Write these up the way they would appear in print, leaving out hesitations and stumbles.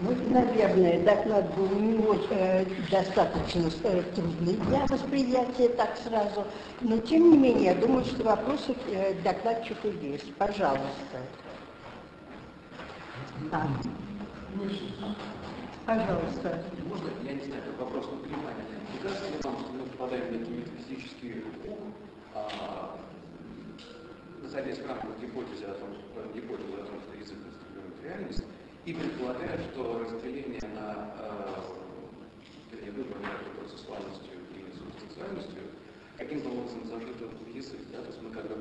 Ну, наверное, доклад был не очень достаточно трудный для восприятия так сразу, но тем не менее, я думаю, что вопросы к докладчику есть. Пожалуйста. Да. Пожалуйста. Можно, я не знаю, это вопрос на понимание. Не кажется ли вам, что мы попадаем в некий метафизический круг, находясь в рамках гипотезы о том, что язык конструирует реальность, и предполагает, что разделение на выбор между процессуальностью и субстанциальностью каким-то образом зашито в язык. Да? То есть мы как бы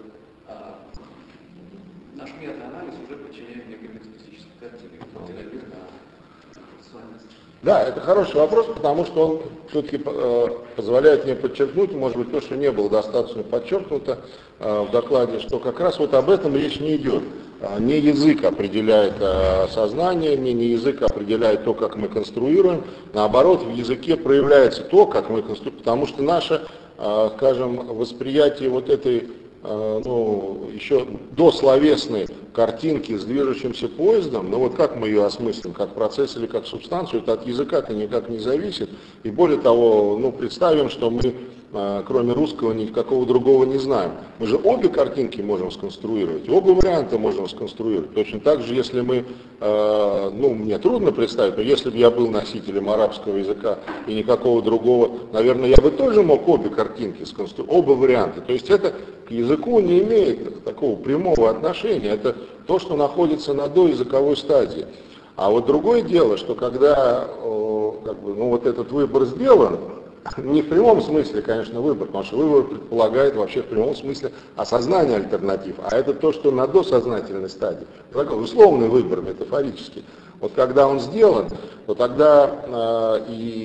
наш метаанализ уже подчиняет некой метафизической картине, разделяя мир на процессуальность. Да, это хороший вопрос, потому что он все-таки позволяет мне подчеркнуть, может быть, то, что не было достаточно подчеркнуто в докладе, что как раз вот об этом речь не идет. Не язык определяет сознание, не язык определяет то, как мы конструируем. Наоборот, в языке проявляется то, как мы конструируем, потому что наше, скажем, восприятие вот этой еще дословесной картинки с движущимся поездом, но вот как мы ее осмыслим, как процесс или как субстанцию, это от языка-то никак не зависит. И более того, представим, что мы, кроме русского, никакого другого не знаем. Мы же обе картинки можем сконструировать, оба варианта можем сконструировать. Точно так же, если мы, мне трудно представить, но если бы я был носителем арабского языка и никакого другого, наверное, я бы тоже мог обе картинки сконструировать, оба варианта. То есть это к языку не имеет такого прямого отношения, это то, что находится на доязыковой стадии. А вот другое дело, что когда вот этот выбор сделан, не в прямом смысле, конечно, выбор, потому что выбор предполагает вообще в прямом смысле осознание альтернатив, а это то, что на досознательной стадии. Такой условный выбор, метафорический. Вот когда он сделан, то тогда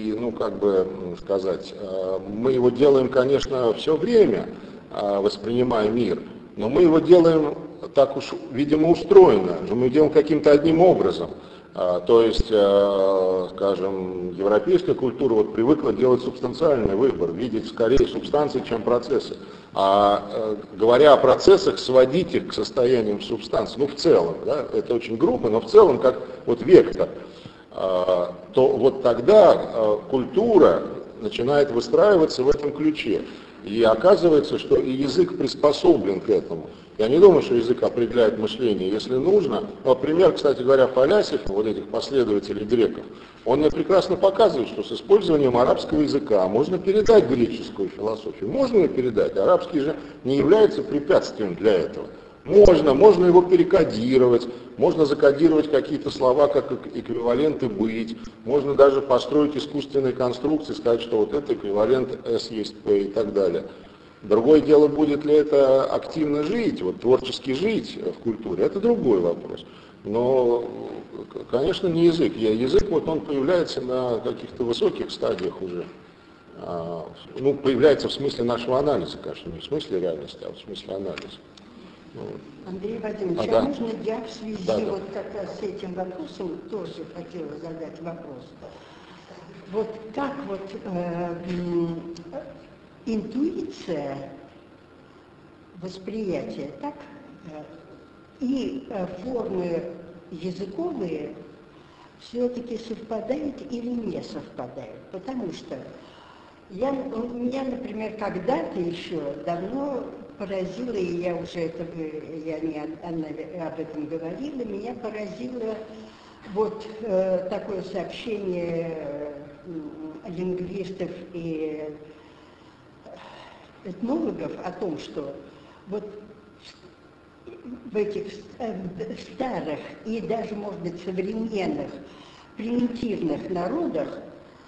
мы его делаем, конечно, все время, воспринимая мир, но мы его делаем так уж, видимо, устроено, мы делаем каким-то одним образом. То есть, скажем, европейская культура привыкла делать субстанциальный выбор, видеть скорее субстанции, чем процессы. Говоря о процессах, сводить их к состояниям субстанции, в целом, да, это очень грубо, но в целом как вектор, то вот тогда культура начинает выстраиваться в этом ключе. И оказывается, что и язык приспособлен к этому. Я не думаю, что язык определяет мышление, если нужно. Пример, кстати говоря, Фалясифа, этих последователей греков, он мне прекрасно показывает, что с использованием арабского языка можно передать греческую философию. Можно ее передать, арабский же не является препятствием для этого. Можно его перекодировать, можно закодировать какие-то слова как эквиваленты «быть», можно даже построить искусственные конструкции, сказать, что вот это эквивалент «с» есть «п» и так далее. Другое дело, будет ли это активно жить, творчески жить в культуре, это другой вопрос. Но, конечно, не язык. Язык, он появляется на каких-то высоких стадиях уже. Появляется в смысле нашего анализа, конечно, не в смысле реальности, а в смысле анализа. Андрей Владимирович, можно я в связи как раз с этим вопросом тоже хотела задать вопрос. Как интуиция, восприятие, так, и формы языковые все-таки совпадают или не совпадают? Потому что меня, например, когда-то еще давно поразило, и я уже об этом говорила, меня поразило такое сообщение лингвистов и этнологов о том, что в этих старых и даже, может быть, современных примитивных народах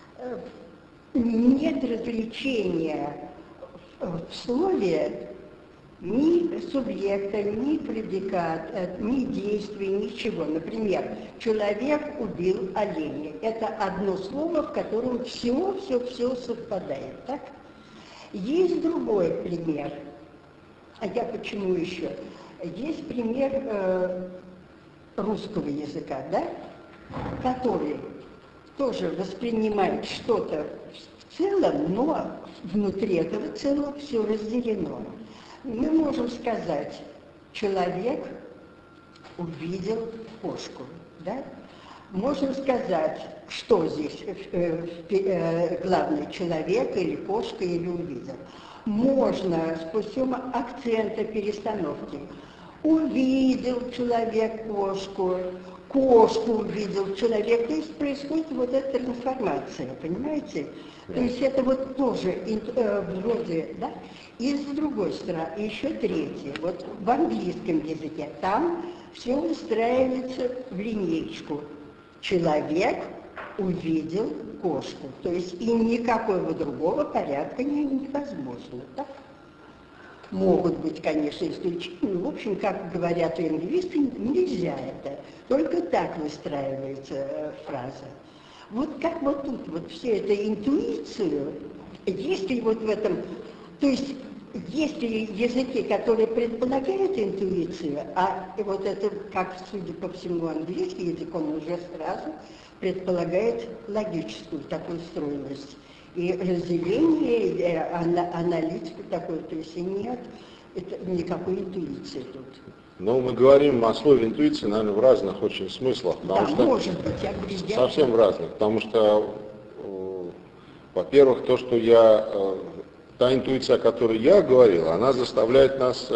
нет развлечения в слове ни субъекта, ни предиката, ни действия, ничего. Например, человек убил оленя. Это одно слово, в котором все совпадает. Так? Есть другой пример. А я почему еще? Есть пример русского языка, да? Который тоже воспринимает что-то в целом, но внутри этого целого все разделено. Мы можем сказать, человек увидел кошку, да? Можно сказать, что здесь главный человек или кошка или увидел. Можно с путем акцента перестановки. Увидел человек кошку, кошку увидел человек. То есть происходит вот эта трансформация, понимаете? То есть это вот тоже вроде, да? И с другой стороны, еще третье. Вот в английском языке там все устраивается в линейку. Человек увидел кошку. То есть и никакого другого порядка невозможно. Так? Могут быть, конечно, исключения, но, в общем, как говорят лингвисты, нельзя это. Только так выстраивается фраза. Вот как вот тут, вот все это интуицию, если вот в этом, то есть есть ли языки, которые предполагают интуицию, а вот это, как, судя по всему, английский язык, он уже сразу предполагает логическую такую стройность. И разделение, аналитику такой, то есть и нет никакой интуиции тут. Но мы говорим о слове интуиции, наверное, в разных очень смыслах. Да, Что может быть, я говорю, совсем в разных, потому что, во-первых, та интуиция, о которой я говорил, она заставляет нас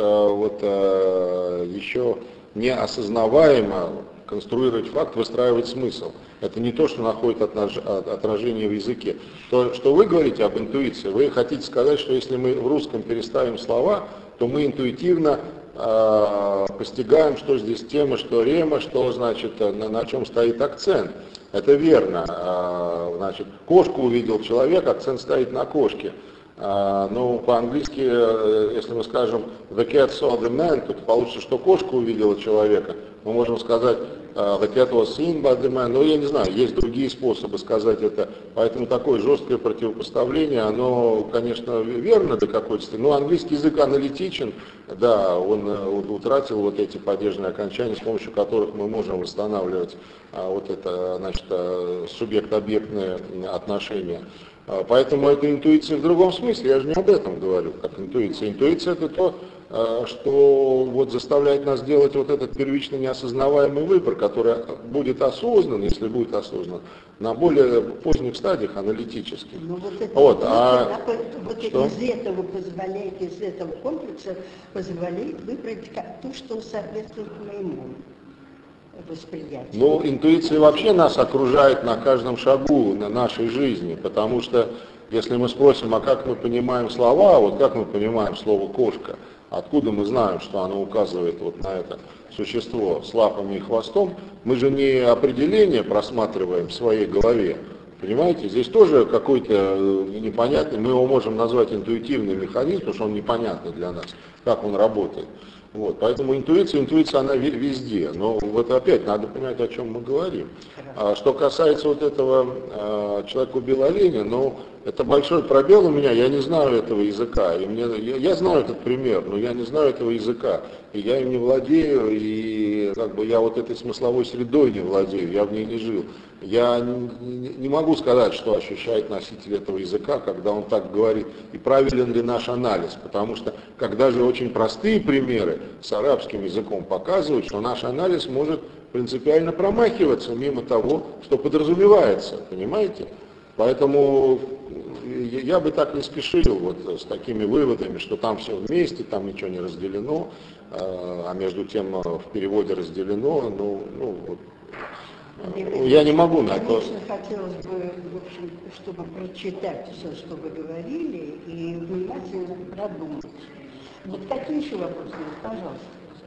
еще неосознаваемо конструировать факт, выстраивать смысл. Это не то, что находит отражение в языке. То, что вы говорите об интуиции, вы хотите сказать, что если мы в русском переставим слова, то мы интуитивно постигаем, что здесь тема, что рема, что значит, на чем стоит акцент. Это верно. Значит, кошку увидел человек, акцент стоит на кошке. Но по-английски, если мы скажем the cat saw the man, то получится, что кошка увидела человека. Мы можем сказать the cat was seen by the man. Но я не знаю, есть другие способы сказать это. Поэтому такое жесткое противопоставление, оно, конечно, верно до какой-то степени. Но английский язык аналитичен, да, он утратил вот эти падежные окончания, с помощью которых мы можем восстанавливать вот это, значит, субъект-объектные отношения. Поэтому это интуиция в другом смысле, я же не об этом говорю, как интуиция. Интуиция это то, что вот заставляет нас делать вот этот первично неосознаваемый выбор, который будет осознан, если будет осознан, на более поздних стадиях аналитических. Ну, вот это что? Из этого комплекса позволяет выбрать то, что соответствует моему восприятию. Ну, интуиция вообще нас окружает на каждом шагу на нашей жизни, потому что если мы спросим, а как мы понимаем слова, вот как мы понимаем слово «кошка», откуда мы знаем, что оно указывает вот на это существо с лапами и хвостом, мы же не определение просматриваем в своей голове, понимаете, здесь тоже какой-то непонятный, мы его можем назвать интуитивный механизм, потому что он непонятный для нас, как он работает. Вот, поэтому интуиция, она везде. Но вот опять надо понимать, о чем мы говорим. Что касается вот этого человека убил оленя, ну, это большой пробел у меня, я не знаю этого языка. Я знаю этот пример, но я не знаю этого языка. И я им не владею, и как бы я вот этой смысловой средой не владею, я в ней не жил. Я не могу сказать, что ощущает носитель этого языка, когда он так говорит, и правилен ли наш анализ, потому что когда же очень простые примеры с арабским языком показывают, что наш анализ может принципиально промахиваться мимо того, что подразумевается, понимаете? Поэтому я бы так не спешил вот с такими выводами, что там все вместе, там ничего не разделено, а между тем в переводе разделено, вот. Я не могу на то. Конечно, хотелось бы, в общем, чтобы прочитать все, что вы говорили, и внимательно продумать. Вот какие еще вопросы? Пожалуйста.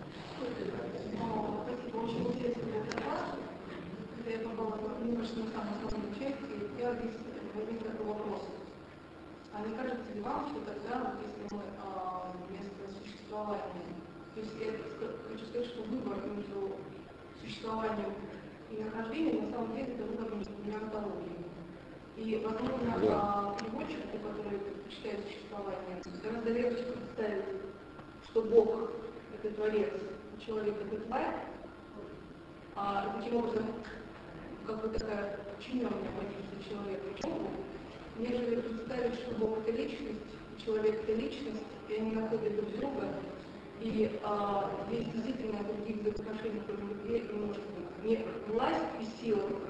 Очень интересный вопрос. Я попала немножко на самом основном части, и я возник такой вопрос. А не кажется ли вам, что тогда, если мы вместо существования, то есть я хочу сказать, что выбор между существованием и нахождением, на самом деле, это выбор между двумя онтологиями. И, возможно, переводчику, который предпочитает существование, гораздо легче представить, что Бог – это Творец, а человек – это тварь, и таким образом, как бы такая подчиненная позиция человека и Богу, нежели представить, что Бог – это личность, человек – это личность, и они находят друг друга, и есть действительно других взаимоотношений, которые не может быть. Не власть и сила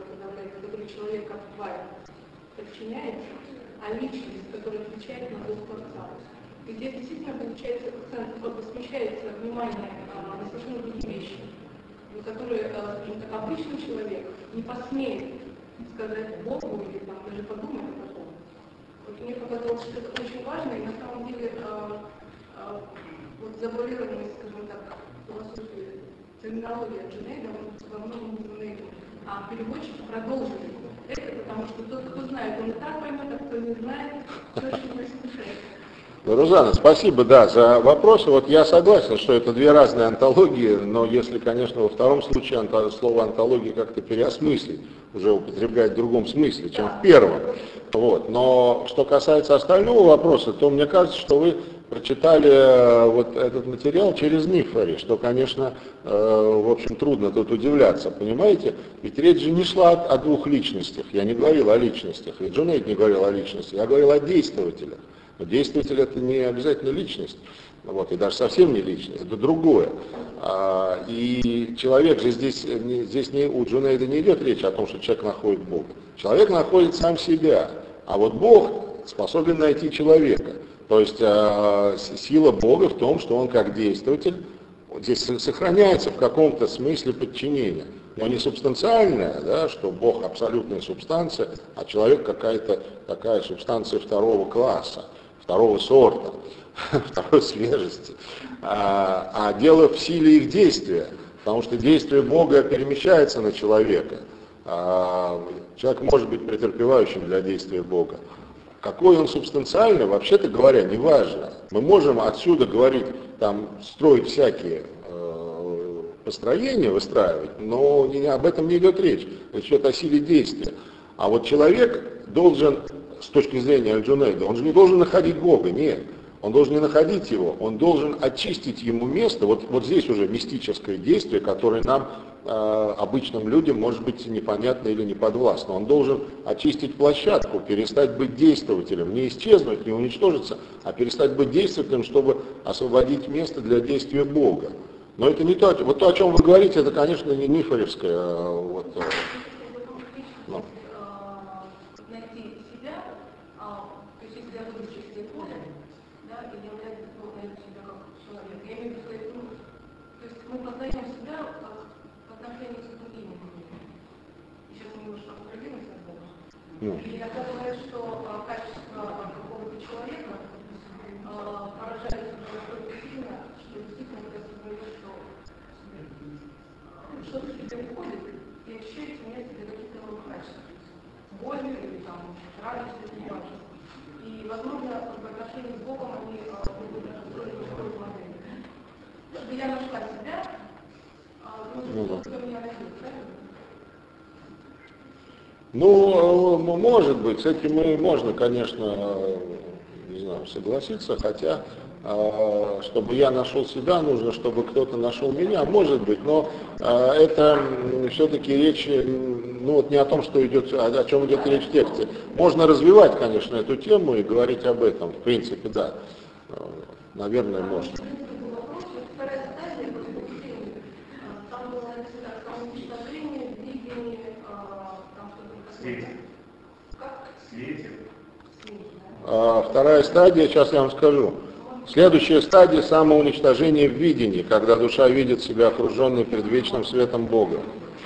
человек как тварь подчиняется, а личность, которая отвечает на Бога Творца. И здесь действительно получается акцент, смещается внимание на совершенно другие вещи, которые, скажем так, обычный человек не посмеет сказать Богу или там, даже подумать о таком. Вот мне показалось, что это очень важно, и на самом деле вот завуалированность, скажем так, философии, терминология Джунейда, во многом Джунейда, а переводчики продолжили это, потому что тот, кто знает, он и так поймет, а кто не знает, точно не слушает. Рузана, спасибо, да, за вопросы. Вот я согласен, что это две разные антологии, но если, конечно, во втором случае слово антология как-то переосмыслить, уже употреблять в другом смысле, чем в первом. Вот. Но что касается остального вопроса, то мне кажется, что вы прочитали вот этот материал через Нифари, что, конечно, в общем, трудно тут удивляться, понимаете? Ведь речь же не шла о двух личностях, я не говорил о личностях, и Джунейд не говорил о личности, я говорил о действователях. Но действователь это не обязательно личность, вот, и даже совсем не личность, это другое. И человек же здесь не, у Джунейда не идет речь о том, что человек находит Бога. Человек находит сам себя, а вот Бог способен найти человека. То есть сила Бога в том, что он как действователь здесь сохраняется в каком-то смысле подчинения. Но не субстанциальное, да, что Бог абсолютная субстанция, а человек какая-то такая субстанция второго класса, второго сорта, второй свежести. А дело в силе их действия, потому что действие Бога перемещается на человека. Человек может быть претерпевающим для действия Бога. Какой он субстанциальный, вообще-то говоря, не важно. Мы можем отсюда говорить, там, строить всякие построения, выстраивать, но об этом не идет речь. Речь идет о силе действия. А вот человек должен, с точки зрения Аль-Джунейда, он же не должен находить Бога, нет. Он должен не находить его, он должен очистить ему место. Вот здесь уже мистическое действие, которое нам, обычным людям, может быть непонятно или не подвластно. Он должен очистить площадку, перестать быть действователем, не исчезнуть, не уничтожиться, а перестать быть действователем, чтобы освободить место для действия Бога. Но это не то, вот то, о чем вы говорите, это, конечно, не нифаревское. Вот, ну. Найти себя, то есть если я буду чистое поле, да, и являть себя как человек, я имею в виду, то есть мы познаем себя в отношении с другими людьми. Сейчас мы немножко определимся с Богом. И иногда говорят, что качество какого-то человека поражается настолько сильно, что действительно ты осознаешь, что что-то в тебе уходит, и ощущаешь у меня в себе какие-то новые качества. Боль или там радость, это не важно. И, возможно, в отношении с Богом они будут строить другую модель. Чтобы я нашла себя, кто меня найдет, правильно? Ну, может быть, с этим можно, конечно, не знаю, согласиться, хотя, чтобы я нашел себя, нужно, чтобы кто-то нашел меня, может быть, но это все-таки речь, ну вот не о том, что идет, о чем идет речь в тексте. Можно развивать, конечно, эту тему и говорить об этом, в принципе, да, наверное, можно. Вторая стадия, сейчас я вам скажу. Следующая стадия — самоуничтожение в видении, когда душа видит себя окруженной предвечным светом Бога.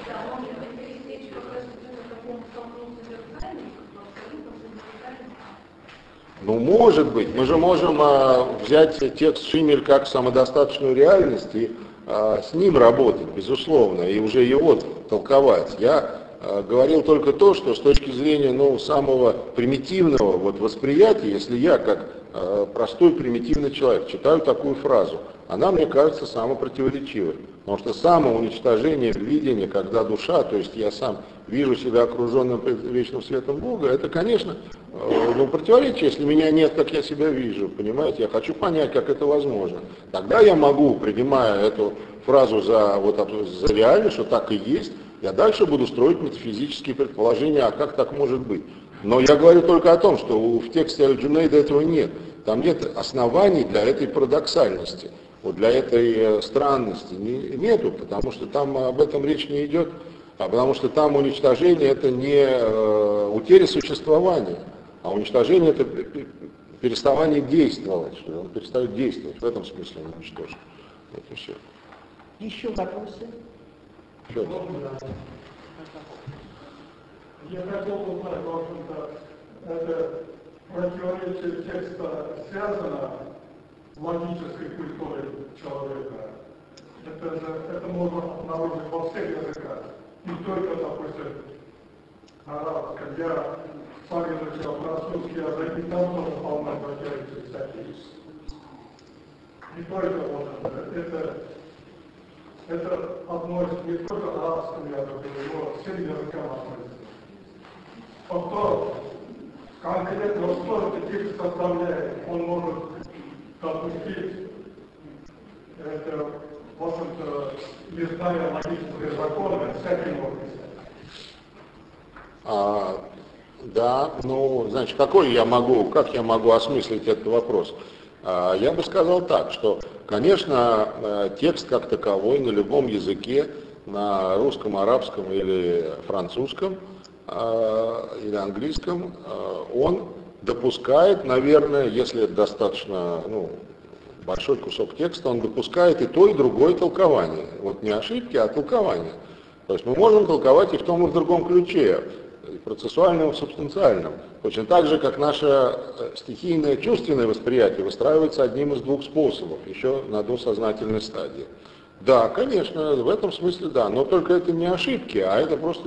Ну, может быть. Мы же можем взять текст Шиммель как самодостаточную реальность и с ним работать, безусловно, и уже его толковать. Я говорил только то, что с точки зрения самого примитивного восприятия, если я как простой примитивный человек читаю такую фразу, она, мне кажется, самопротиворечивой. Потому что самоуничтожение в видении, когда душа, то есть я сам вижу себя окруженным вечным светом Бога, это, конечно, противоречие, если меня нет, как я себя вижу, понимаете, я хочу понять, как это возможно. Тогда я могу, принимая эту фразу за реальность, что так и есть, я дальше буду строить метафизические предположения, а как так может быть. Но я говорю только о том, что в тексте Аль-Джунейда этого нет. Там нет оснований для этой парадоксальности, для этой странности. Нету, потому что там об этом речь не идет. Потому что там уничтожение это не утеря существования, а уничтожение это переставание действовать, что он перестает действовать. В этом смысле он уничтожен. Вот и все. Еще вопросы? Федор. Я хотел бы узнать, в общем-то, это противоречие текста связано с логической культурой человека. Это можно обнаружить во всех языках, не только, допустим, арабском. Я сам изучал французский язык, и там тоже полно противоречий всяких. Не только это относится не только к арабскому языку, но к всем языкам относится. Повтор конкретно что текст составляет, он может допустить это, в общем-то, незнание логических законов, всяким образом. Да, ну, значит, как я могу осмыслить этот вопрос? Я бы сказал так, что, конечно, текст как таковой на любом языке, на русском, арабском или французском, или английском, он допускает, наверное, если это достаточно большой кусок текста, он допускает и то, и другое толкование. Вот не ошибки, а толкование. То есть мы можем толковать и в том, и в другом ключе, и процессуальном, и субстанциальном. Точно так же, как наше стихийное чувственное восприятие выстраивается одним из двух способов, еще на досознательной стадии. Да, конечно, в этом смысле да, но только это не ошибки, а это просто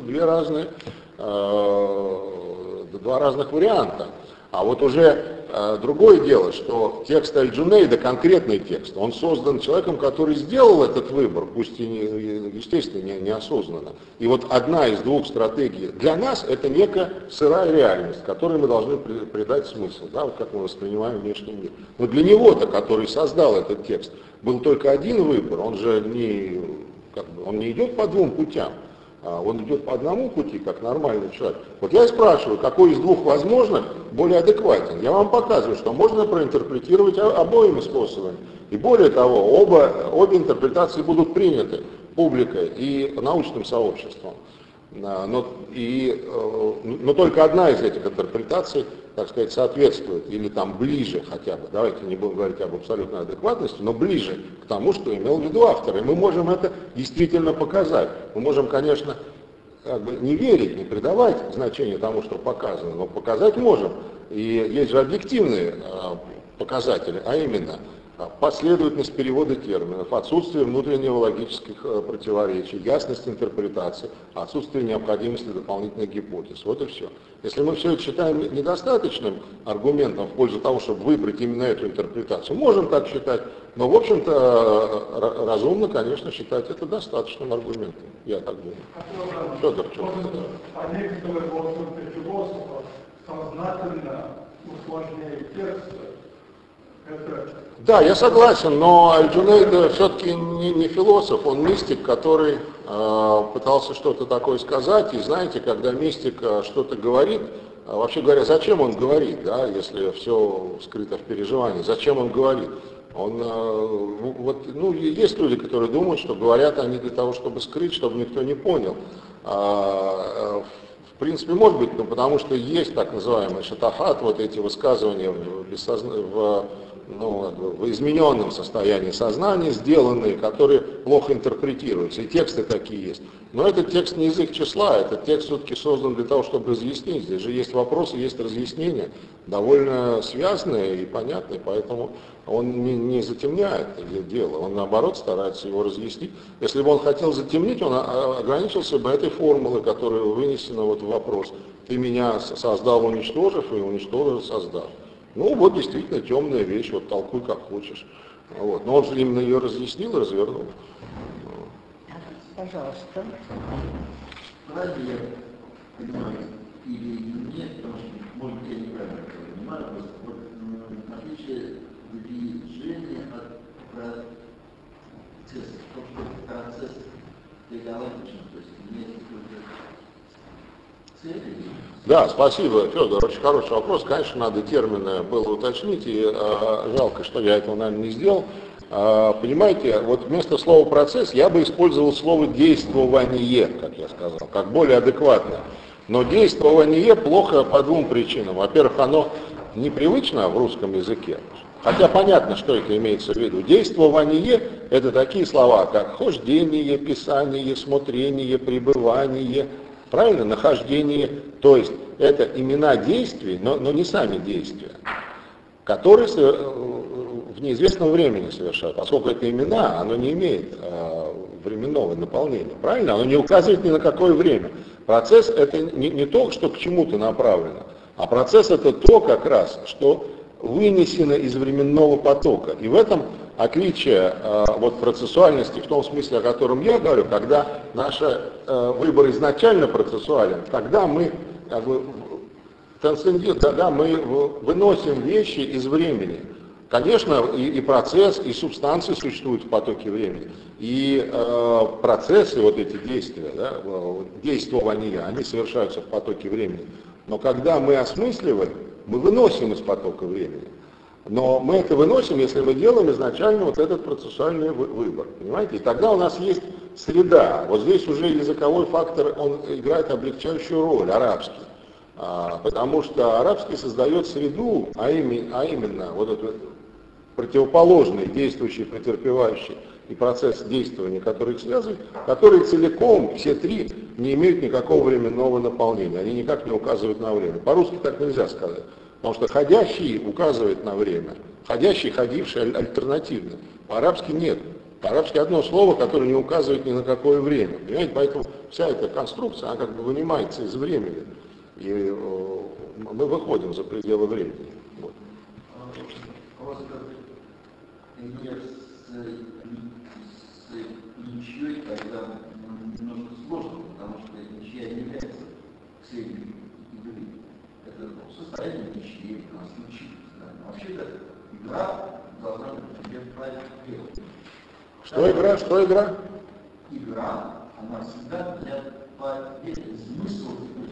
два разных варианта. А вот уже другое дело, что текст Аль-Джунейда, конкретный текст, он создан человеком, который сделал этот выбор, пусть и, естественно, неосознанно. И вот одна из двух стратегий для нас это некая сырая реальность, которой мы должны придать смысл, да, вот как мы воспринимаем внешний мир. Но для него-то, который создал этот текст, был только один выбор, он же он не идет по двум путям. Он идет по одному пути, как нормальный человек. Вот я и спрашиваю, какой из двух возможных более адекватен. Я вам показываю, что можно проинтерпретировать обоими способами. И более того, обе интерпретации будут приняты публикой и научным сообществом. Но только одна из этих интерпретаций, так сказать, соответствует или там ближе хотя бы, давайте не будем говорить об абсолютной адекватности, но ближе к тому, что имел в виду автор. И мы можем это действительно показать. Мы можем, конечно, не верить, не придавать значения тому, что показано, но показать можем. И есть же объективные показатели, а именно последовательность перевода терминов, отсутствие внутреннего логических противоречий, ясность интерпретации, отсутствие необходимости дополнительных гипотез. Вот и все. Если мы все это считаем недостаточным аргументом в пользу того, чтобы выбрать именно эту интерпретацию, можем так считать, но в общем-то разумно, конечно, считать это достаточным аргументом. Я так думаю. Федор, а некоторые философы сознательно усложняют тексты. Да, я согласен, но Аль-Джунейд все-таки не философ, он мистик, который пытался что-то такое сказать, и знаете, когда мистик что-то говорит, вообще говоря, зачем он говорит, да, если все скрыто в переживании, зачем он говорит? Есть люди, которые думают, что говорят они для того, чтобы скрыть, чтобы никто не понял. В принципе, может быть, потому что есть так называемый шатахат, вот эти высказывания в измененном состоянии сознания, сделанные, которые плохо интерпретируются, и тексты такие есть. Но этот текст не из их числа, этот текст все-таки создан для того, чтобы разъяснить. Здесь же есть вопросы, есть разъяснения, довольно связные и понятные, поэтому он не затемняет дело, он наоборот старается его разъяснить. Если бы он хотел затемнить, он ограничился бы этой формулой, которая вынесена вот в вопрос. Ты меня создал, уничтожив, и уничтожил, создав. Ну вот действительно темная вещь, вот толкуй как хочешь. Вот. Но он же именно ее разъяснил и развернул. Пожалуйста. Правильно я понимаю или нет, потому что, может быть, я неправильно понимаю, вот, отличие движения от процесса, потому что процесс диалогичен, то есть нет какой-то цели. Да, спасибо, Федор, очень хороший вопрос. Конечно, надо термины было уточнить, и жалко, что я этого, наверное, не сделал. Понимаете, вот вместо слова «процесс» я бы использовал слово «действование», как я сказал, как более адекватно. Но действование плохо по двум причинам. Во-первых, оно непривычно в русском языке. Хотя понятно, что это имеется в виду. Действование – это такие слова, как хождение, писание, смотрение, пребывание, правильно, нахождение. То есть это имена действий, но не сами действия, которые в неизвестном времени совершают. Поскольку это имена, оно не имеет временного наполнения, правильно? Оно не указывает ни на какое время. Процесс – это не то, что к чему-то направлено, а процесс – это то как раз, что вынесено из временного потока. И в этом отличие вот процессуальности в том смысле, о котором я говорю, когда наш выбор изначально процессуален, тогда мы как бы тогда мы выносим вещи из времени. Конечно, и процесс, и субстанции существуют в потоке времени, и процессы, вот эти действия, да, действования, они совершаются в потоке времени. Но когда мы осмысливаем, мы выносим из потока времени. Но мы это выносим, если мы делаем изначально вот этот процессуальный выбор. Понимаете? И тогда у нас есть среда. Вот здесь уже языковой фактор, он играет облегчающую роль, арабский. Потому что арабский создает среду, а именно вот эту противоположный, действующий, претерпевающий и процесс действования, который их связывает, которые целиком, все три, не имеют никакого временного наполнения, они никак не указывают на время. По-русски так нельзя сказать, потому что ходящий указывает на время, ходящий, ходивший альтернативно. По-арабски нет. По-арабски одно слово, которое не указывает ни на какое время. Понимаете? Поэтому вся эта конструкция, она как бы вынимается из времени, и мы выходим за пределы времени. Вот. Пример с ничьей, когда немножко сложно, потому что ничья не является целью игры. Это состояние ничьей, у нас случилось. Да. Вообще-то игра должна быть, например, правильно. Что игра? Что игра? Игра, она всегда для смысл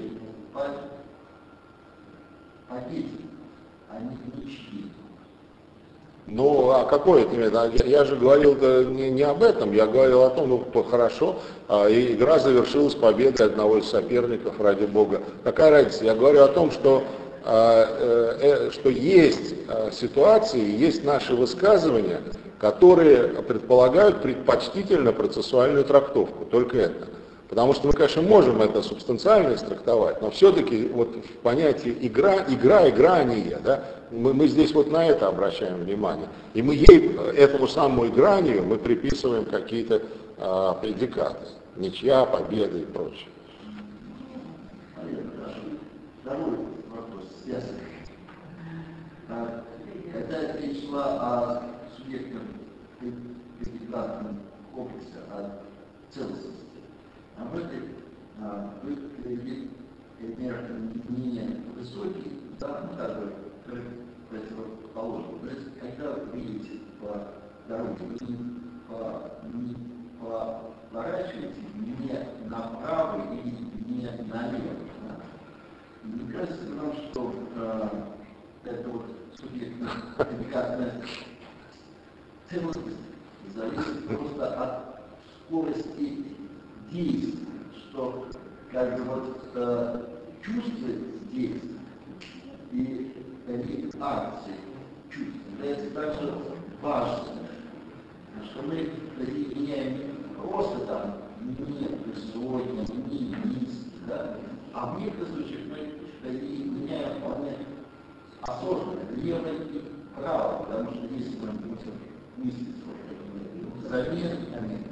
победы, а не ничьи. Ну, а какое это имеет? Я же говорил не об этом, я говорил о том, ну, хорошо, и игра завершилась победой одного из соперников, ради бога. Какая разница? Я говорю о том, что есть ситуации, есть наши высказывания, которые предполагают предпочтительно процессуальную трактовку, только это. Потому что мы, конечно, можем это субстанциально истрактовать, но все-таки вот в понятии играние, да, мы здесь вот на это обращаем внимание. И мы этому самому игранию мы приписываем какие-то предикаты. Ничья, победа и прочее. Второй вопрос связан. Когда речь шла о субъектном предикатном комплексе, о целостности, а в этой вы привели пример не высокий, да, ну как бы противоположный. То есть, когда вы едете по дороге, вы не поворачиваете не направо или не налево. Да? Мне кажется нам, что это вот субъектно-предикатная целостность зависит просто от скорости действий, что как бы вот чувствует действие и реакции чувств является также важным, что мы меняем не просто там не высокий, не низкий, да, а в некоторых случаях мы меняем вполне осознанно, лево и право, потому что если мы будем мыслить заметными,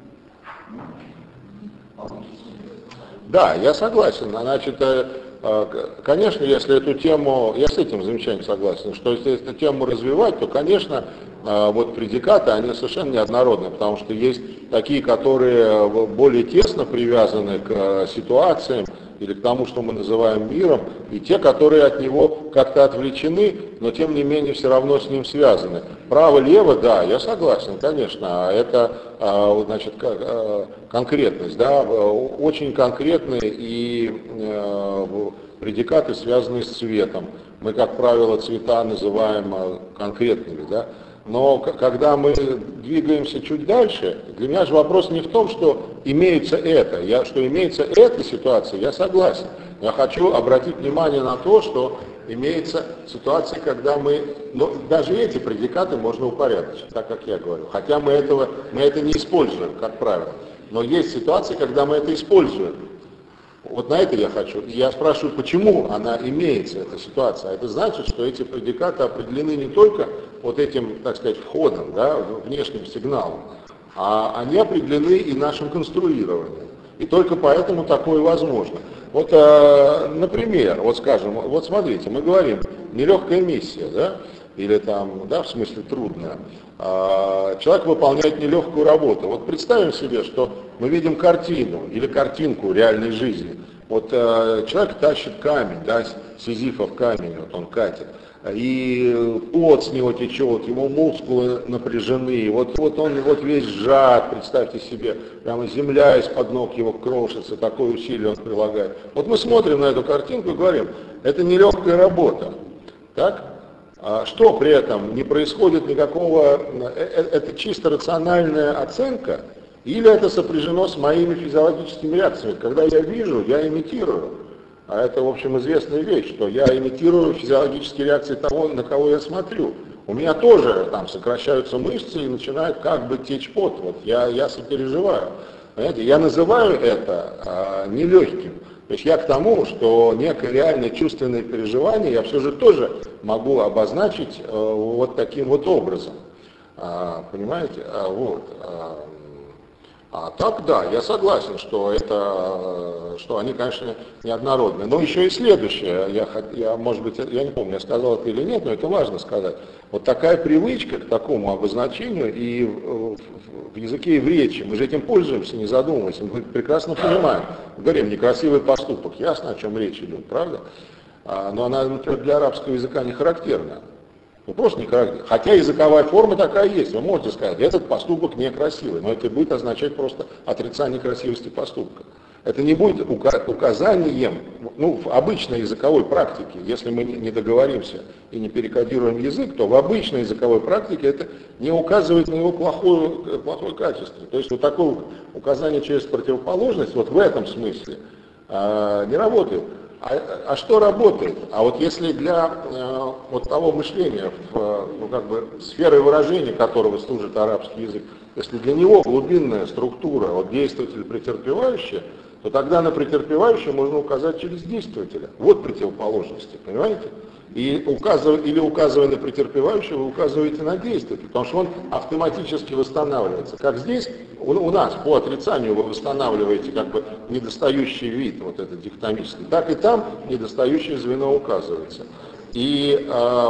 Да, я согласен. Значит, конечно, если эту тему, я с этим замечанием согласен, что если эту тему развивать, то, конечно, вот предикаты, они совершенно неоднородны, потому что есть такие, которые более тесно привязаны к ситуациям или к тому, что мы называем миром, и те, которые от него как-то отвлечены, но тем не менее все равно с ним связаны. Право-лево, да, я согласен, конечно, это, значит, конкретность, да, очень конкретные и предикаты, связанные с цветом. Мы, как правило, цвета называем конкретными, да. Но когда мы двигаемся чуть дальше, для меня же вопрос не в том, что имеется это. Что имеется эта ситуация, я согласен. Я хочу обратить внимание на то, что имеется ситуация, когда даже эти предикаты можно упорядочить, так как я говорю. Хотя мы это не используем, как правило. Но есть ситуации, когда мы это используем. Вот на это я хочу. Я спрашиваю, почему она имеется, эта ситуация. Это значит, что эти предикаты определены не только вот этим, так сказать, входом, да, внешним сигналом, а они определены и нашим конструированием. И только поэтому такое возможно. Вот, например, вот скажем, вот смотрите, мы говорим, нелегкая миссия, да, или там, да, в смысле трудная. Человек выполняет нелегкую работу. Вот представим себе, что мы видим картину или картинку реальной жизни. Вот человек тащит камень, да, Сизифов камень, вот он катит, и пот с него течет, его мускулы напряжены, вот он весь сжат, представьте себе, прямо земля из-под ног его крошится, такое усилие он прилагает. Вот мы смотрим на эту картинку и говорим, это нелегкая работа, так? Что при этом не происходит никакого, это чисто рациональная оценка, или это сопряжено с моими физиологическими реакциями. Когда я вижу, я имитирую. А это, в общем, известная вещь, что я имитирую физиологические реакции того, на кого я смотрю. У меня тоже там сокращаются мышцы и начинает как бы течь пот. Вот я сопереживаю. Понимаете? Я называю это нелегким. То есть я к тому, что некое реальное чувственное переживание я все же тоже могу обозначить вот таким вот образом. Понимаете? А так, да, я согласен, что они, конечно, неоднородны. Но еще и следующее, может быть, я не помню, я сказал это или нет, но это важно сказать. Вот такая привычка к такому обозначению и в языке, и в речи, мы же этим пользуемся, не задумываясь, мы прекрасно понимаем. Говорим, некрасивый поступок, ясно, о чем речь идет, правда? Но она, например, для арабского языка не характерна. Ну, просто некрасиво. Хотя языковая форма такая есть. Вы можете сказать, этот поступок некрасивый, но это будет означать просто отрицание красивости поступка. Это не будет указанием, в обычной языковой практике, если мы не договоримся и не перекодируем язык, то в обычной языковой практике это не указывает на его плохое качество. То есть вот такое указание через противоположность, вот в этом смысле, не работает. А что работает? А вот если для вот того мышления, сферой выражения которого служит арабский язык, если для него глубинная структура, вот действователь претерпевающий, то тогда на претерпевающего можно указать через действователя. Вот противоположности, понимаете? Или указывая на претерпевающего, вы указываете на действователя, потому что он автоматически восстанавливается. Как здесь, у нас по отрицанию вы восстанавливаете как бы недостающий вид, вот этот дихотомический, так и там недостающее звено указывается. И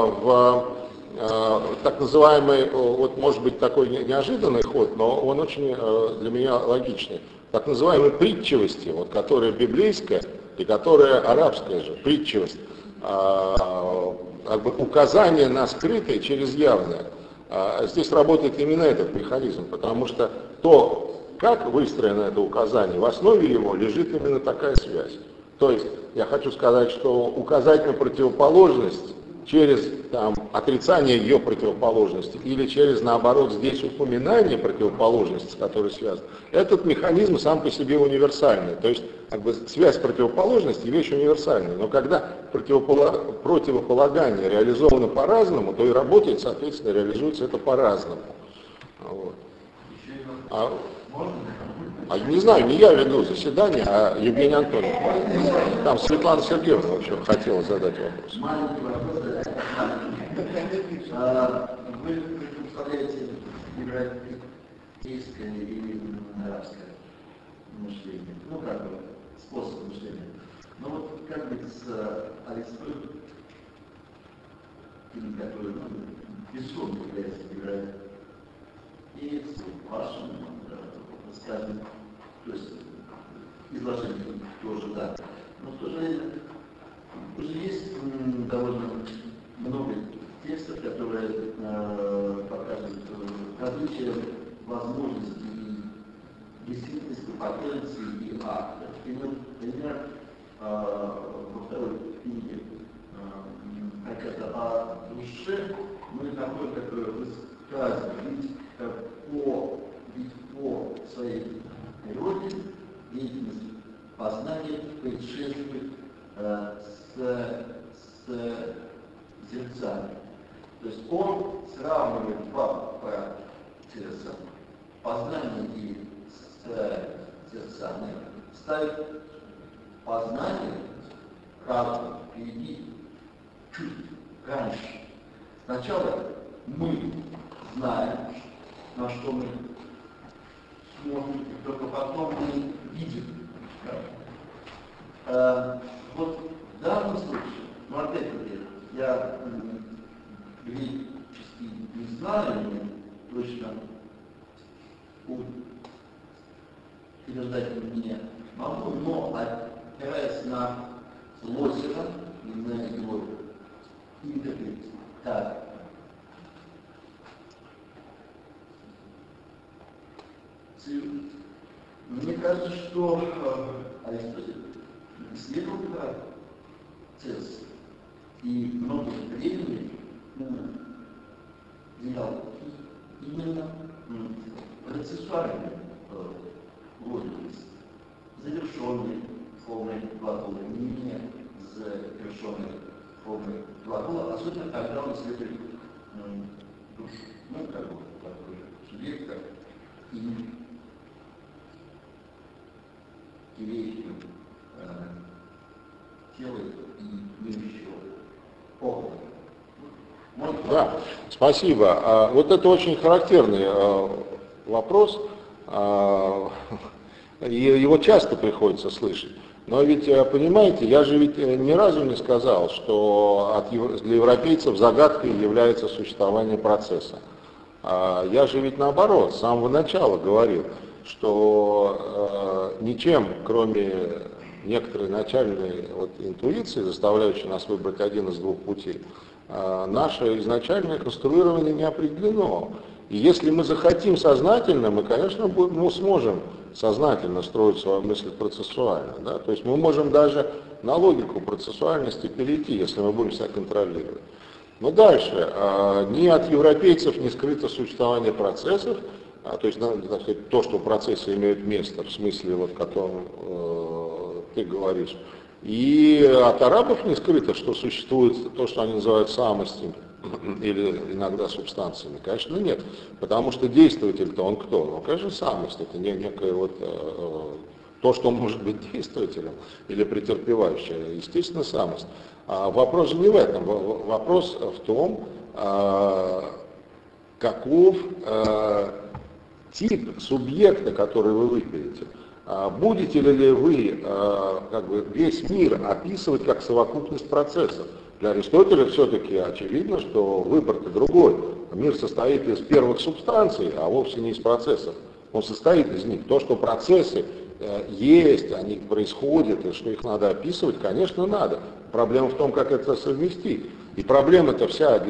так называемый, вот может быть такой неожиданный ход, но он очень для меня логичный, так называемой притчивости, вот, которая библейская и которая арабская же, притчивость, как бы указание на скрытое через явное. Здесь работает именно этот механизм, потому что то, как выстроено это указание, в основе его лежит именно такая связь. То есть я хочу сказать, что указать на противоположность через отрицание ее противоположности или через, наоборот, здесь упоминание противоположности, с которой связано, этот механизм сам по себе универсальный. То есть как бы связь противоположности вещь универсальная. Но когда противополагание реализовано по-разному, то и работает, соответственно, реализуется это по-разному. Вот. Не знаю, не я веду заседание, а Евгений Антонович. Там Светлана Сергеевна вообще хотела задать вопрос. Маленький вопрос. Вы представляете европейское или арабское мышление? Как бы способ мышления. Но вот как быть с Аристотелем, который безусловно является либеральным, и с вашим, скажем, то есть изложение тоже, да. Но в то же время уже есть довольно много текстов, которые показывают различия возможностей действительности, потенции и акта. И вот, например, во второй книге о душе мы находим такое фраза, ведь по своей природе деятельность познания предшествует созерцанию. То есть он сравнивает два процесса, познание и созерцание, ставит познание правду впереди чуть раньше. Сначала мы знаем, на что мы смотрим, и только потом мы видим. Вот в данном случае, ну опять-таки, я греческий не знаю, не точно утверждать не могу, но опираясь на Лосера и на его интерпретацию, мне кажется, что Аристотель исследовал процесс и много времени уделял именно процессуальной роли, завершенной формой глагола, не завершенной формой глагола, особенно когда он исследует душу, ну, как бы, субъекта и имеющего тело и имеющего опыт. Да, спасибо. Вот это очень характерный вопрос. Его часто приходится слышать. Но ведь, понимаете, я же ведь ни разу не сказал, что для европейцев загадкой является существование процесса. Я же ведь наоборот, с самого начала говорил, что ничем, кроме некоторой начальной интуиции, заставляющей нас выбрать один из двух путей, наше изначальное конструирование не определено. И если мы захотим сознательно, мы, конечно, сможем сознательно строить свою мысль процессуально. Да? То есть мы можем даже на логику процессуальности перейти, если мы будем себя контролировать. Но дальше, ни от европейцев не скрыто существование процессов, то есть, так сказать, то, что процессы имеют место, в смысле, вот, о котором ты говоришь, и от арабов не скрыто, что существует то, что они называют самостями, или иногда субстанциями. Конечно, нет, потому что действователь-то он кто? Ну, конечно, самость, это некое то, что может быть действователем или претерпевающим, естественно, самость. Вопрос же не в этом, вопрос в том, каков тип субъекта, который вы выберете. Будете ли вы весь мир описывать как совокупность процессов? Для Аристотеля все-таки очевидно, что выбор-то другой. Мир состоит из первых субстанций, а вовсе не из процессов. Он состоит из них. То, что процессы есть, они происходят, и что их надо описывать, конечно, надо. Проблема в том, как это совместить. И проблема-то вся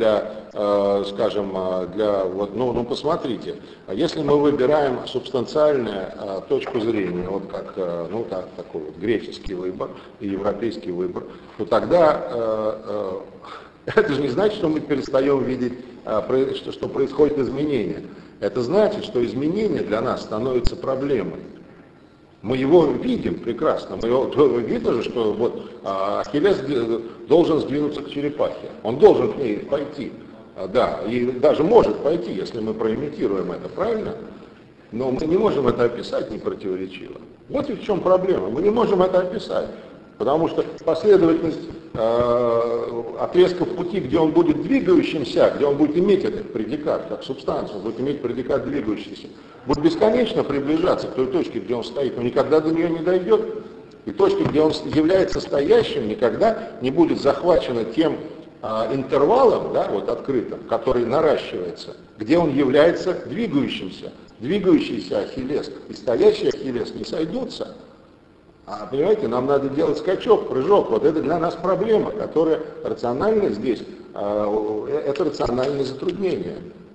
посмотрите, если мы выбираем субстанциальную точку зрения, вот как, такой вот греческий выбор и европейский выбор, то тогда это же не значит, что мы перестаем видеть, что происходит изменение. Это значит, что изменение для нас становится проблемой. Мы его видим прекрасно. Видно же, что Ахиллес должен сдвинуться к черепахе. Он должен к ней пойти. Да, и даже может пойти, если мы проимитируем это, правильно? Но мы не можем это описать непротиворечиво. Вот и в чем проблема. Мы не можем это описать. Потому что последовательность отрезков пути, где он будет двигающимся, где он будет иметь этот предикат, как субстанцию, он будет иметь предикат двигающийся, будет бесконечно приближаться к той точке, где он стоит, но никогда до нее не дойдет. И точка, где он является стоящим, никогда не будет захвачена тем интервалом, открытым, который наращивается, где он является двигающимся. Двигающийся Ахиллес и стоящий Ахиллес не сойдутся. Понимаете, нам надо делать скачок, прыжок. Вот это для нас проблема, которая рационально здесь, это рациональное затруднение.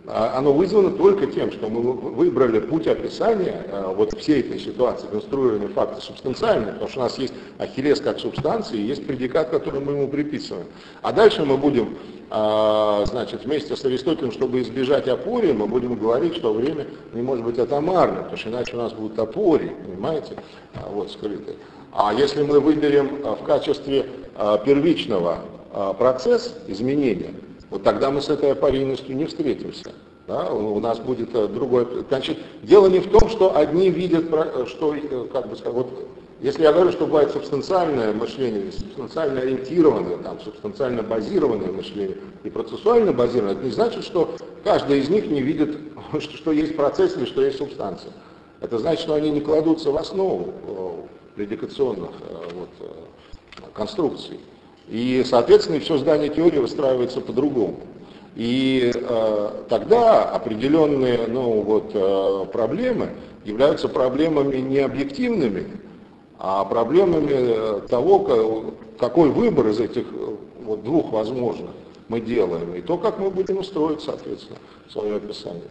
оно вызвано только тем, что мы выбрали путь описания вот всей этой ситуации, конструирования факта субстанциального, потому что у нас есть ахиллес как субстанции, и есть предикат, который мы ему приписываем. А дальше мы будем, значит, вместе с Аристотелем, чтобы избежать апории, мы будем говорить, что время не может быть атомарным, потому что иначе у нас будут апории, понимаете, вот скрытые. А если мы выберем в качестве первичного процесс изменения, вот тогда мы с этой апорийностью не встретимся. Да? У нас будет другой... Значит, дело не в том, что одни видят, что, как бы сказать, вот, если я говорю, что бывает субстанциальное мышление, субстанциально ориентированное, там, субстанциально базированное мышление и процессуально базированное, это не значит, что каждый из них не видит, что есть процесс или что есть субстанция. Это значит, что они не кладутся в основу предикационных конструкций. И, соответственно, все здание теории выстраивается по-другому. И тогда определенные проблемы являются проблемами не объективными, а проблемами того, какой выбор из этих двух возможных мы делаем, и то, как мы будем устроить, соответственно, свое описание.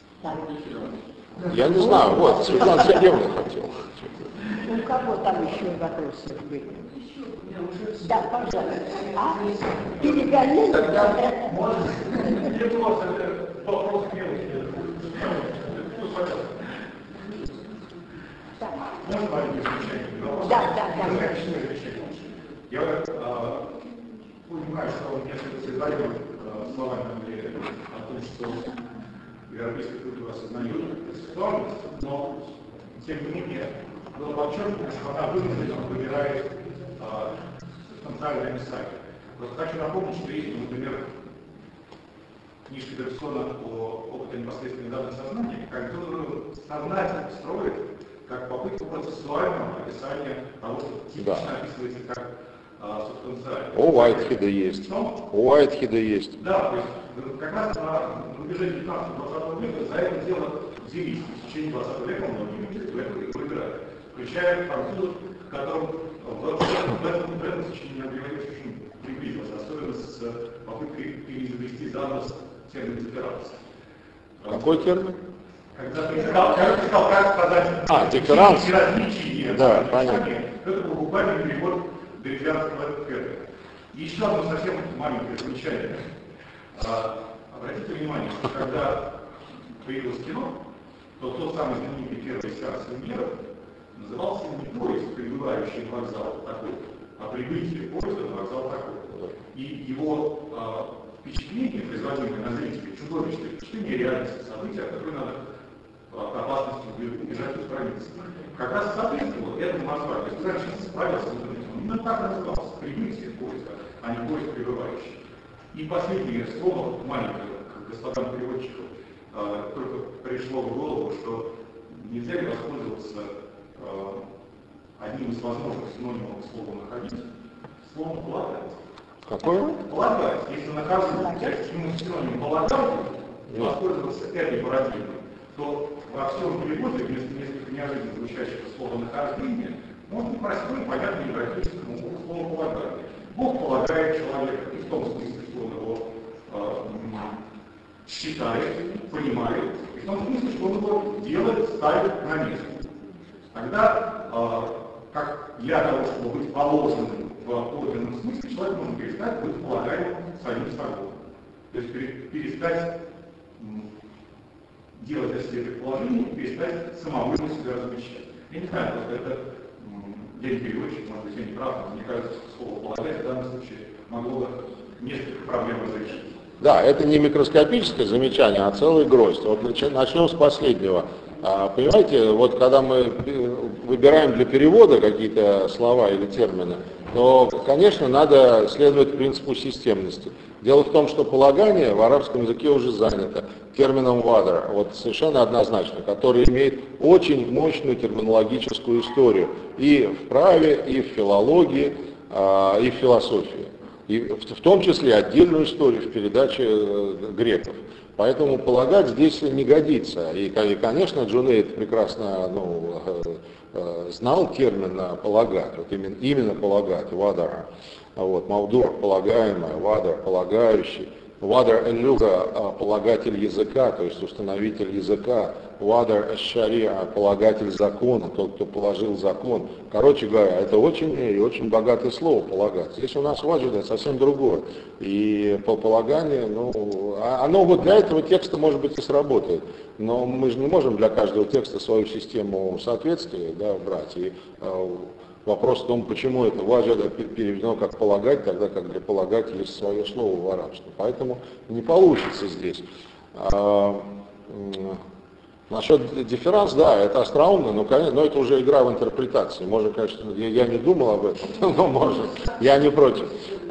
Я не знаю, вот, Светлана Сергеевна хотела. У кого там еще вопросы были? Да, пожалуйста. Перегони. Вопрос мелкий. Можно маленький замечание? Да. Я понимаю, что несколько цитатов словами о том, что европейская культура осознает сексуальность, но тем не менее было подчеркнуто, что она вынуждена выбирает субстанциальное описание. Вот хочу напомнить, что есть, например, книжка Бергсона о опыте непосредственной данной сознания, которую сознательно строит как попытку процессуального описания того, что типично описывается как субстанциально. У Уайтхеда есть. У Уайтхеда есть. Да, то есть как раз на рубеже 19-20 века за это дело взялись. В течение 20 века многие люди выбирали, включая французов, которым в этом сочинении Андреевич очень приблизился, особенно с попыткой переизобрести заново термин дифферанс. Какой термин? Когда ты сказал, как сказать дифферанс. Различие. Да, понятно. Это был буквальный перевод деревянского термина. И еще одно совсем маленькое замечание. Обратите внимание, что когда появилось кино, то тот самый знаменитый первый сеанс мира назывался не поезд, прибывающий на вокзал такой, а прибытие поезда на вокзал такой. И его впечатление, производимое на зрителей, чудовищное впечатление реальности события, от которой надо от опасности убежать и устраниться. Как раз соответствовало этому названию. То есть раньше справился с этим, именно так назывался, прибытие поезда, а не поезд прибывающий. И последнее слово, маленькое, к господам переводчикам, только пришло в голову, что нельзя ли воспользоваться одним из возможных синонимов слова «находить», словом «полагать». Какое? Полагать. Если находить синоним «полагать», и воспользоваться этой парадигмой, то во всем переводе вместо несколько неожиданно звучащего слова «нахождение» можно простым, понятным и практическому слову «полагание». Бог полагает человека и в том смысле, что он его считает, понимает, и в том смысле, что он его делает, ставит на место. Тогда, как для того, чтобы быть положенным в подлинном смысле, человек может перестать быть полагаемым самим собой. То есть перестать делать о себе предположение и перестать самому себя размещать. Я не знаю, просто это я не переводчик, может быть, я не прав, но мне кажется, что слово «полагать» в данном случае могло бы несколько проблем разрешить. Да, это не микроскопическое замечание, а целый гроздь. Вот начнем с последнего. Понимаете, вот когда мы выбираем для перевода какие-то слова или термины, то, конечно, надо следовать принципу системности. Дело в том, что полагание в арабском языке уже занято термином «вадра», вот совершенно однозначно, который имеет очень мощную терминологическую историю и в праве, и в филологии, и в философии. И в том числе отдельную историю в передаче греков. Поэтому полагать здесь не годится. И конечно, Джунейд прекрасно знал термин «полагать», вот именно «полагать», «вадара». Вот, Мавдур – полагаемое, «вадар» – полагающий. Вадар эль-Люга, полагатель языка, то есть установитель языка. Вадар эль-Шариа, полагатель закона, тот, кто положил закон. Короче говоря, это очень и очень богатое слово полагать. Здесь у нас ваджида совсем другое. И по полаганию, ну, оно вот для этого текста, может быть, и сработает. Но мы же не можем для каждого текста свою систему соответствия, да, брать. И вопрос в том, почему это ваджида переведено как полагать, тогда как для полагать есть свое слово в арабском. Поэтому не получится здесь. Насчет дифферанс, да, это остроумно, но это уже игра в интерпретации. Можно, конечно, я не думал об этом, но можно, я не против.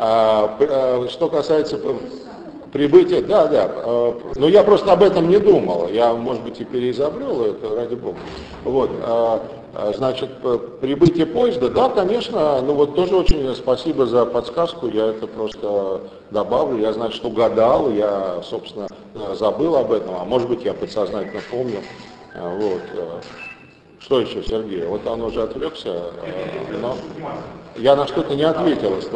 Что касается прибытия, да, но я просто об этом не думал, я, может быть, и переизобрел это, ради бога. Вот, значит, прибытие поезда, да, конечно, ну вот тоже очень спасибо за подсказку, я это просто добавлю, я, значит, угадал, я, собственно, забыл об этом, а может быть, я подсознательно помню. Вот. Что еще, Сергей? Вот он уже отвлекся, но я на что-то не ответил из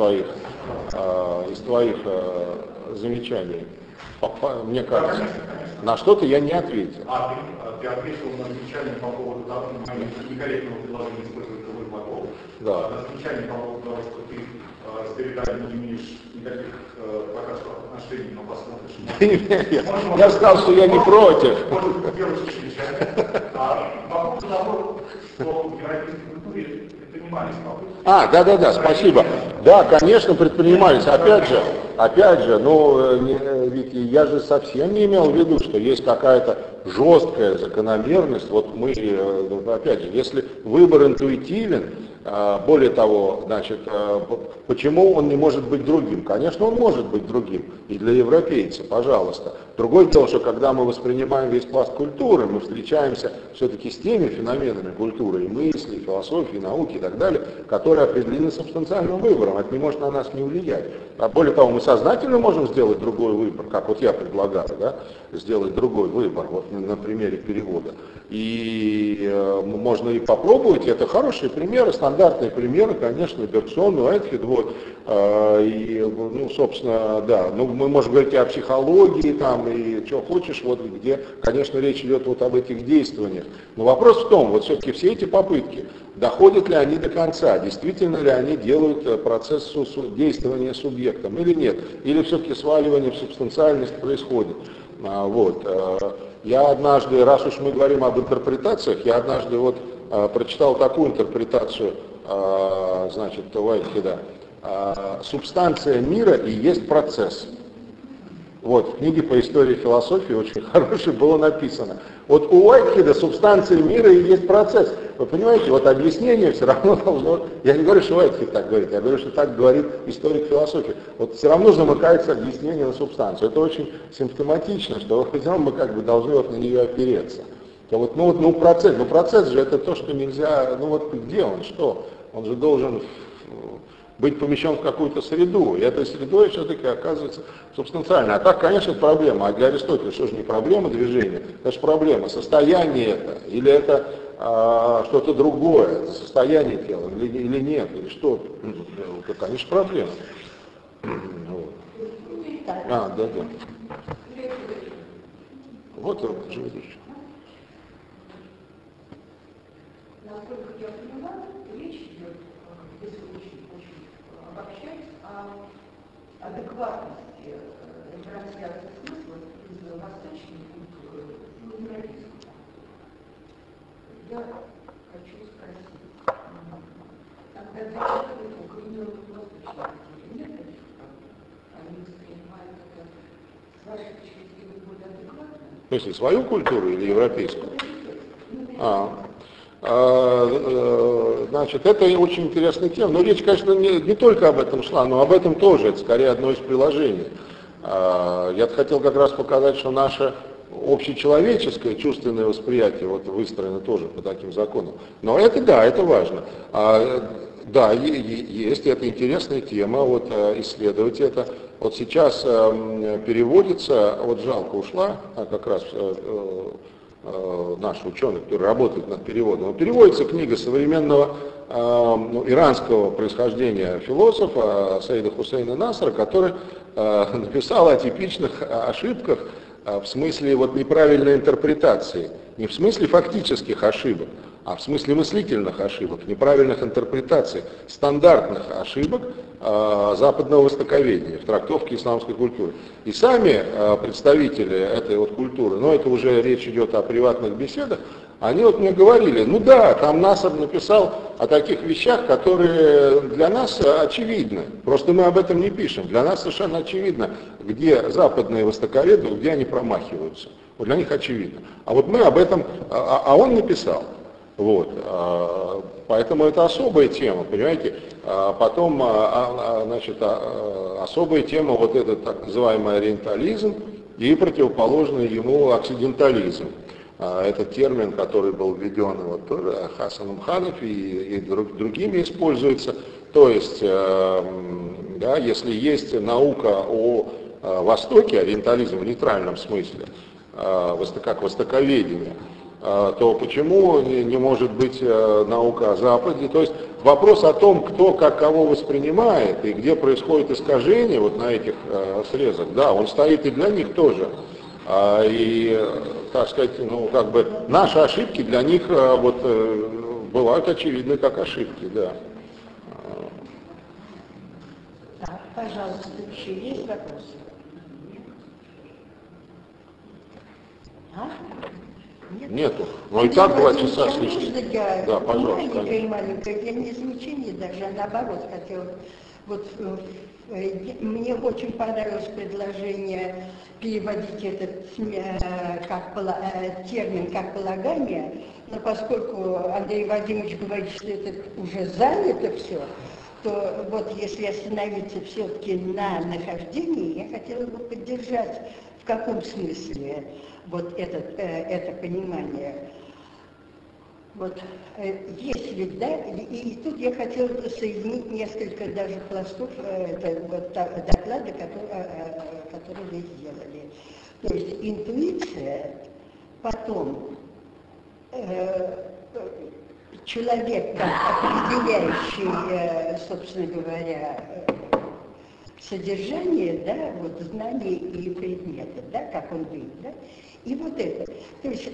твоих замечаний. Мне кажется, на что-то я не ответил. Ты ответил на замечание по поводу того, что некорректного предложения использовать другой глагол. Да. На замечание по поводу того, что ты с передачей не имеешь никаких пока что отношений, но посмотришь. Я сказал, что я не против. Может быть, делаешь замечание. По поводу того, что в европейской культуре предпринимались попытки. Да, спасибо. Да, конечно, предпринимались. Опять же, но ведь я же совсем не имел в виду, что есть какая-то жесткая закономерность. Вот мы, опять же, если выбор интуитивен, более того, значит, почему он не может быть другим? Конечно, он может быть другим. И для европейца, пожалуйста. Другое дело, что когда мы воспринимаем весь пласт культуры, мы встречаемся все-таки с теми феноменами культуры, и мысли, и философии, и науки и так далее, которые определены субстанциальным выбором. Это не может на нас не влиять. А более того, мы сознательно можем сделать другой выбор, как вот я предлагаю, да, сделать другой выбор, вот на примере перевода. И можно и попробовать, это хорошие примеры, стандартные примеры, конечно, Бергсон, Уайтхед, вот, и, ну, собственно, да, ну, мы можем говорить и о психологии, там, и что хочешь, вот, где, конечно, речь идет вот об этих действованиях. Но вопрос в том, вот все-таки все эти попытки, доходят ли они до конца, действительно ли они делают процесс действования субъектом или нет, или все-таки сваливание в субстанциальность происходит. Вот. Я однажды, раз уж мы говорим об интерпретациях, я однажды вот прочитал такую интерпретацию, значит, Уайтхеда. Субстанция мира и есть процесс. Вот, в книге по истории философии очень хорошей было написано. Вот у Уайтхеда субстанция мира и есть процесс. Вы понимаете, вот объяснение все равно должно... Я не говорю, что Уайтхед так говорит, я говорю, что так говорит историк философии. Вот все равно замыкается объяснение на субстанцию. Это очень симптоматично, что мы как бы должны вот на нее опереться. Вот, процесс же это то, что нельзя... Ну вот где он, что? Он же должен быть помещен в какую-то среду, и этой средой все-таки оказывается субстанциально. А так, конечно, проблема. А для Аристотеля что же не проблема движения? Это же проблема. Состояние это, или это что-то другое, это состояние тела, или нет, или что? Это, конечно, проблема. Да. Вот же ведущий. Насколько я понимаю, речь идет, если очень обобщать, о адекватности трансляции смысла из восточной культуры в европейскую. Я хочу спросить, тогда для человека, укорененных в восточной культуре, нет таких проблем? Они воспринимают это, с вашей точки зрения, более адекватно? В смысле, свою культуру или европейскую? Значит, это очень интересная тема. Но речь, конечно, не только об этом шла, но об этом тоже. Это скорее одно из приложений. Я хотел как раз показать, что наше общечеловеческое чувственное восприятие вот выстроено тоже по таким законам. Но это да, это важно. Да, есть, это интересная тема, вот исследовать это. Вот сейчас переводится, вот жалко ушла, как раз наши ученые, которые работают над переводом. Переводится книга современного иранского происхождения философа Саида Хусейна Насра, который написал о типичных ошибках в смысле неправильной интерпретации, не в смысле фактических ошибок, а в смысле мыслительных ошибок, неправильных интерпретаций, стандартных ошибок западного востоковедения в трактовке исламской культуры. И сами представители этой культуры, но это уже речь идет о приватных беседах, они мне говорили, там Наср написал о таких вещах, которые для нас очевидны, просто мы об этом не пишем. Для нас совершенно очевидно, где западные востоковеды, где они промахиваются. Для них очевидно. А мы об этом, а он написал. Поэтому это особая тема, понимаете. Потом, особая тема этот так называемый ориентализм и противоположный ему оксидентализм. Этот термин, который был введен тоже Хасаном Ханафи и другими используется. То есть, если есть наука о Востоке, ориентализм в нейтральном смысле, как востоковедение, то почему не может быть наука о Западе? То есть вопрос о том, кто как кого воспринимает и где происходит искажение на этих срезах, он стоит и для них тоже. И, так сказать, наши ошибки для них бывают очевидны как ошибки, да. Так, пожалуйста, еще есть вопросы? Нету. Но и так 2 часа с лишним. Да, пожалуйста. Маленькое, я не замечание даже, а наоборот хотела. Мне очень понравилось предложение переводить этот термин как полагание, но поскольку Андрей Вадимович говорит, что это уже занято все, то если остановиться все-таки на нахождении, я хотела бы поддержать в каком смысле это понимание. Если, и тут я хотела соединить несколько даже пластов доклада, которые вы сделали. То есть интуиция, потом человек, как определяющий, собственно говоря, содержание, знаний и предметов, как он видит, И это. То есть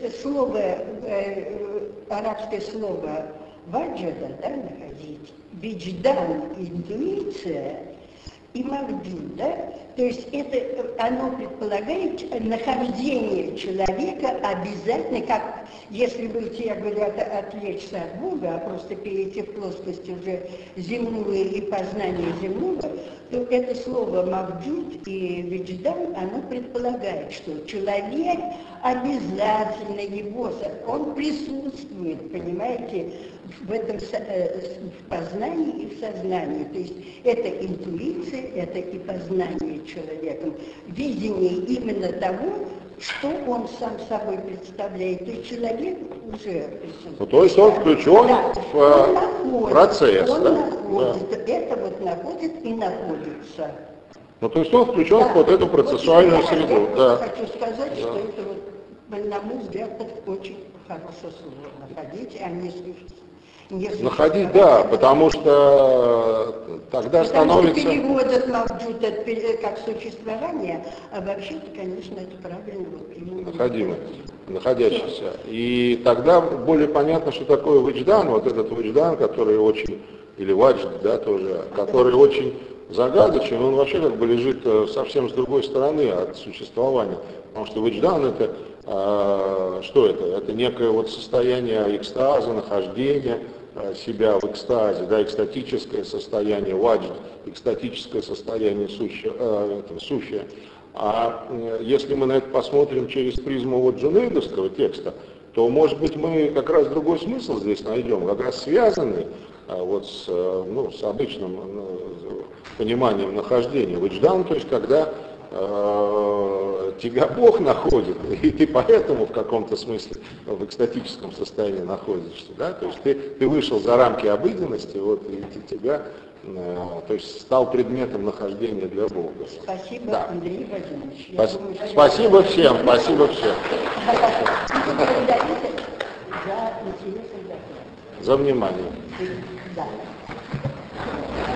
арабское слово ваджада, находить, видждан, интуиция и мавджуд, то есть оно предполагает нахождение человека обязательно, как если я говорю, отвлечься от Бога, а просто перейти в плоскость уже земную и познание земного, то это слово мавджуд и видждан, оно предполагает, что человек обязательно он присутствует, понимаете, в этом в познании и в сознании. То есть это интуиция, это и познание человеком, видение именно того, что он сам собой представляет. То есть человек уже присутствует. То есть он включен в процесс. Он находит, это находит и находится. То есть он включен в эту процессуальную среду. Я хочу сказать, что это, на мой взгляд, очень хорошее слово находить, а не слышать. Находить, потому что тогда становится... Потому что переводят мавджуд как существование, а вообще-то, конечно, это правильно. Находящийся. И тогда более понятно, что такое вадждан, этот вадждан, который очень, или ваджд, тоже, который очень загадочен, он вообще лежит совсем с другой стороны от существования. Потому что вадждан это, что это? Это некое состояние экстаза, нахождения себя в экстазе, экстатическое состояние, ваджд, экстатическое состояние суфия. А если мы на это посмотрим через призму джунейдовского текста, то, может быть, мы как раз другой смысл здесь найдем, как раз связанный с обычным пониманием нахождения. Вадждан, то есть когда тебя Бог находит, и ты поэтому в каком-то смысле в экстатическом состоянии находишься, то есть ты вышел за рамки обыденности, и тебя, то есть стал предметом нахождения для Бога. Спасибо, Андрей Владимирович. Спасибо всем. Благодарите за интересный доклад. За внимание. Да.